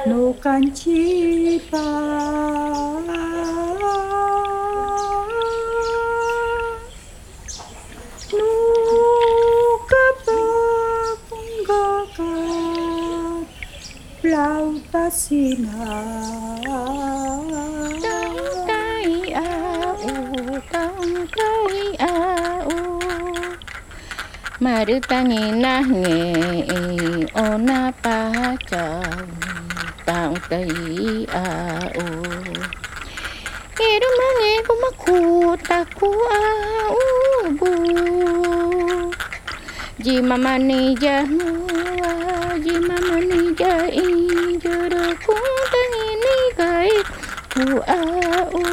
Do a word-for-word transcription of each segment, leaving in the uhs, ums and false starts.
no canchipa. Nunca ponga flauta sina. Tangkai au, tangkai au. Marutani nahne ona pachau. Tangkai au. Irumange kumakuta ku au bu. Jimama ni jahua, jimama ni jai, juru kuntangi ni kai ku au.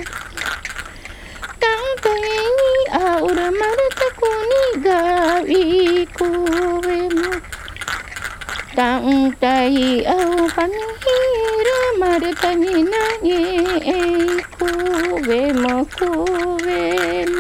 Tang tangi ni au ramarta ku ni gawi ku vemu. Tang tai au panihira marta ni na ye ku vemu ku vemu.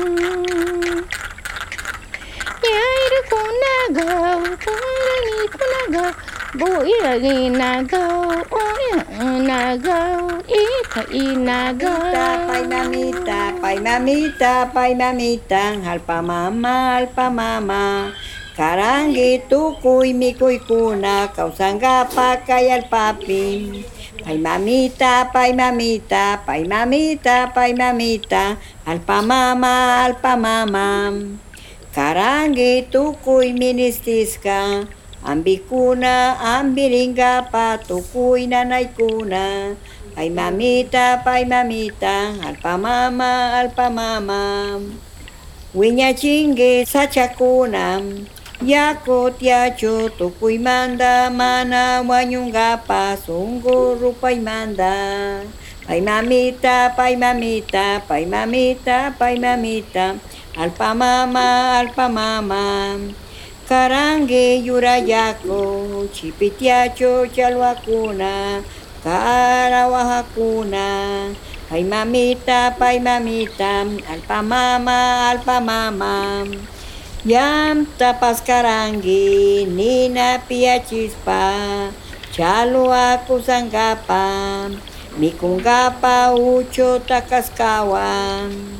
Yair kunagau, kunani kunagau, buiragi nagau, oya nagau, ita inagau. Pai mamita, pai mamita, pai mamita, alpa mama, alpa mama. Karangi tukuy mikuy kuna, kausanga pakay alpapi. Pai mamita, pai mamita, pai mamita, pai mamita, alpa mama, alpa mama. Karangi tukuy ministiska, ambikuna, ambiringa pa tukuy nanaykuna. Pai mamita, pai mamita, alpa mama, alpa mama. Wiña chingue sachakuna, yako tiacho tukuy manda, mana wanyunga pa sungo rupay manda. Pai mamita, pai mamita, pai mamita, pai mamita, alpa mama, alpa mama. Karange yurayako, chipitiacho chalwakuna, karawahakuna. Pai mamita, pai mamita, alpa mama, alpa mama. Yam tapas karangi, nina piachispa, chalwaku sangapa, mikungapa ucho takaskawan.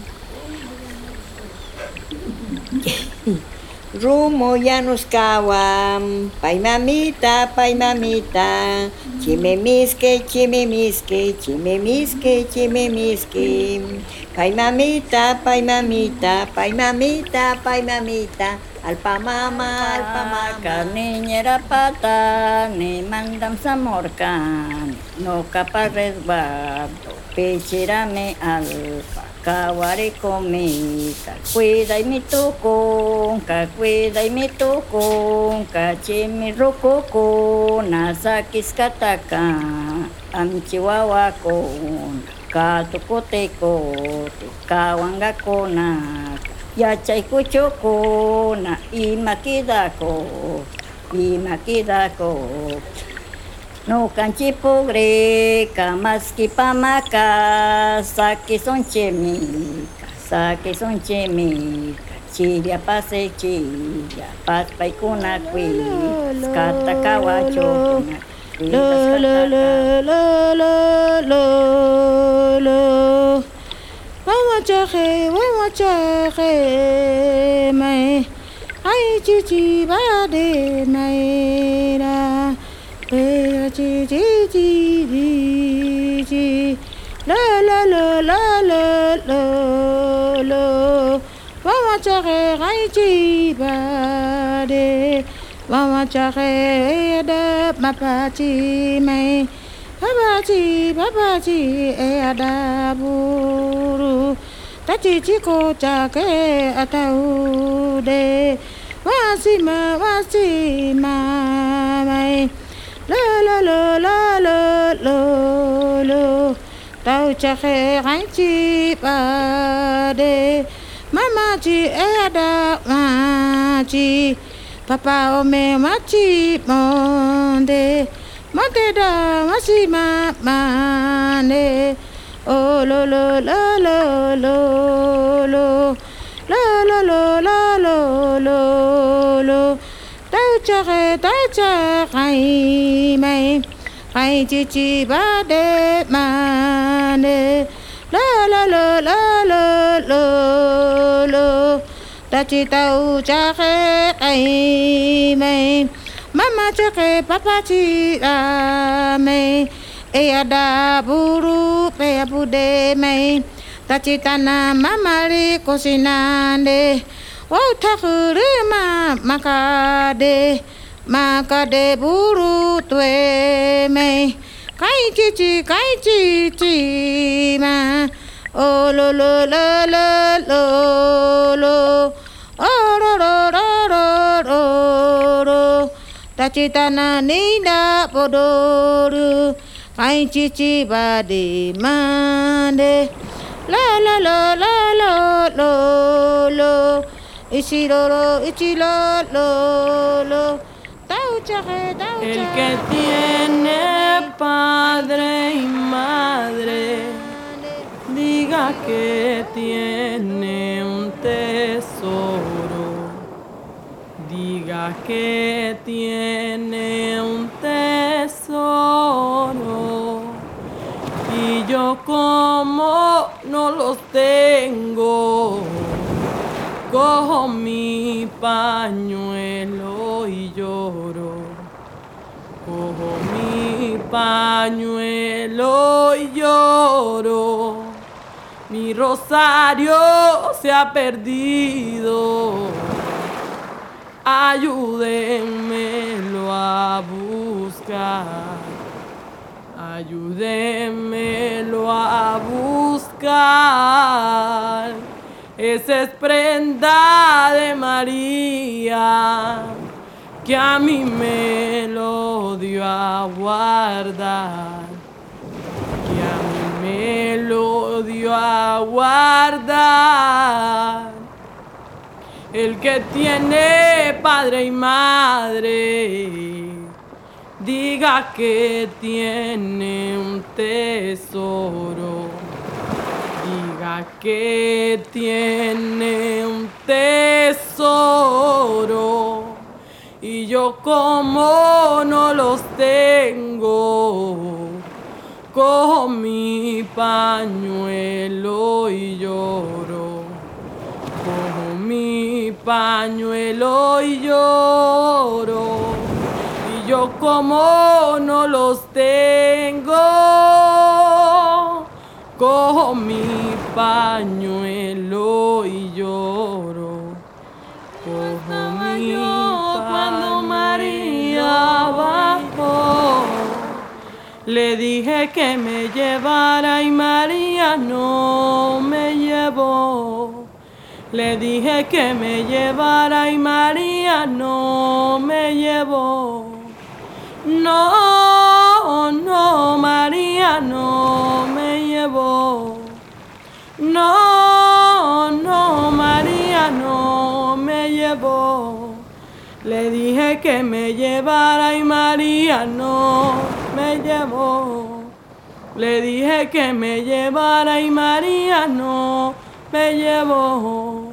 Rumo yanuskawam, pai mamita, pai mamita, chimemiske, chimemiske, chimemiske, chimemiske. Pai mamita, pai mamita, pai mamita, pai mamita, alpa mama, alpa mama. Niñera pata, ni mandam samorkan, no capa resguardo, pechirame alpa. Kawari komi, ka cuida y mi toko, ka cuida y mi toko, ka chimi rokoko, nasakis kataka, am chihuahua kon, ka tokoteko, kawanga kona, yachay kuchoko, na imakidako, imakidako. No canchi pogre, kamaski pamaka, saki son chemika, saki son chemika, chiria pase chiria, pas paikuna kui, skata kawacho, lo lo lo lo lo lo lo, mama chahe, mama chahe, mai, ai chichi bade naira. Hey, chi chi chi chi chi, la la la la la la la. Mama chare rai chi ba de, mama chare da papa chi mai, papa chi papa chi e ada buru, ta chi chi ko cha ke atau de, wasima wasima mai. La la la la la la la, tao chahe gai chi ba de, mama chi ada ma chi, papa ome ma chi monde, monde da ma si ma ma ne, oh lo lo lo lo lo lo, la la la la la la la. Tao cha re tao cha gai mai Hai chichi bade mane la la la la la la la ta chi tau cha khe ai mai mama cha khe papa chi ra mai e ada buru pe bude mai ta chi tana mama ri kosinande wa ta khuru ma makade makade buru tue mai kai chi chi kai chi chi ma oh lo lo lo lo lo lo oh ro ro ro ro ro ro ta chi ta na ni da po do ru kai chi chi ba de ma de la la la la la lo lo ichi ro ro ichi lo lo lo el que tiene padre y madre, diga que tiene un tesoro, diga que tiene un tesoro, y yo como no los tengo, cojo mi pañuelo y lloro, cojo mi pañuelo y lloro, mi rosario se ha perdido, ayúdenmelo a buscar, ayúdenmelo a buscar. Esa es prenda de María, que a mí me lo dio a guardar, que a mí me lo dio a guardar. El que tiene padre y madre, diga que tiene un tesoro, diga que tiene un tesoro, y yo como no los tengo, cojo mi pañuelo y lloro, cojo mi pañuelo y lloro, y yo como no los tengo, cojo mi pañuelo y lloro, cojo mi pañuelo. Cuando María bajó, le dije que me llevara y María no me llevó. Le dije que me llevara y María no me llevó. No, no, María no me llevó. No, no, María no me llevó. Le dije que me llevara y María no me llevó. Le dije que me llevara y María no me llevó.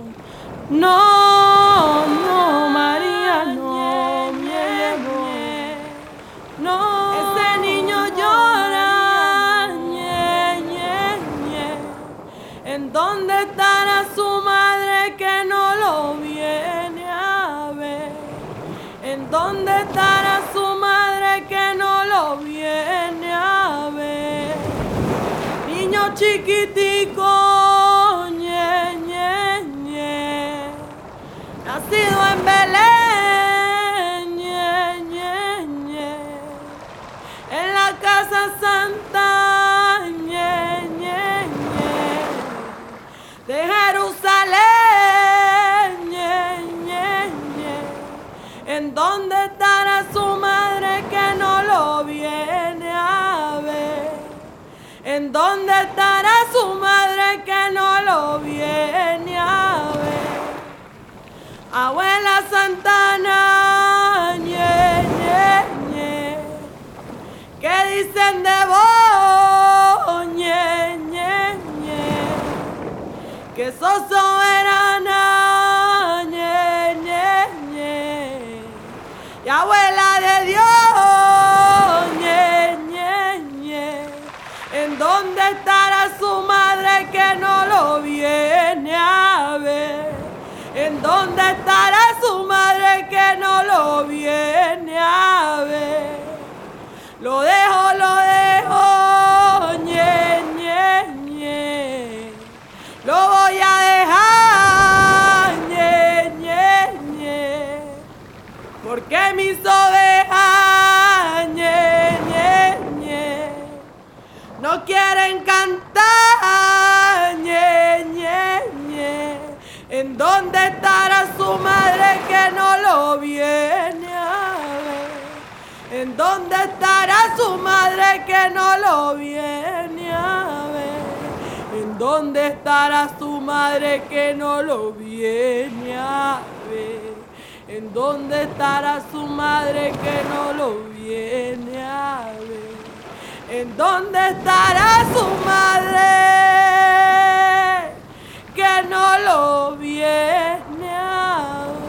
No, no, María no me llevó. No, ese niño llora, ñe, ñe, ñe. ¿En dónde estará su madre que no lo viene a ver? ¿En dónde estará su madre que no lo viene a ver? Niño chiquitico, ñe, ñe, ñe, nacido en Belén, ñe, ñe, ñe, en la casa santa, ñe, ñe, ñe, de Jerusalén, ñe, ñe, ñe. ¿En dónde estará su madre que no lo viene a ver? ¿En dónde estará su madre que no lo viene a ver? Abuela Santana, ñe, ñe, ñe, ¿qué dicen de vos, ñe, ñe, ñe? Que sos soberana, ñe, ñe, ñe, y abuela de Dios, ñe, ñe, dónde estará su madre que no lo viene a ver? ¿En dónde estará su madre que no lo viene a ver? Lo dejo, lo dejo, ñe, ñe, ñe. Lo voy a dejar, ñe, ñe, ñe. Porque mis ovejas, ñe, ñe, ñe, no quieren cantar, ñe, ñe, ñe. ¿En dónde estará su madre que no lo viene a ver? ¿En dónde estará su madre que no lo viene a ver? ¿En dónde estará su madre que no lo viene a ver? ¿En dónde estará su madre que no lo viene a ver? ¿En dónde estará su madre que no lo viene a ver?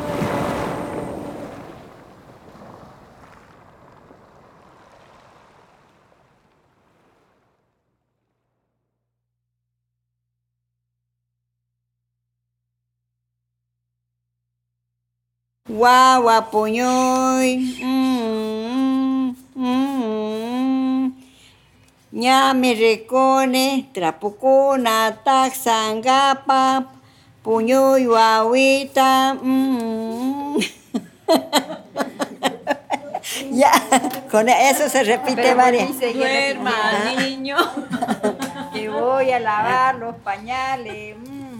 Guagua puñoy, mm, mm, ñame recone, trapucuna, taxangapa, puñoy guaguita, mm. Ya, con eso se repite varias. Duerma, niño. Que voy a lavar los pañales. mm.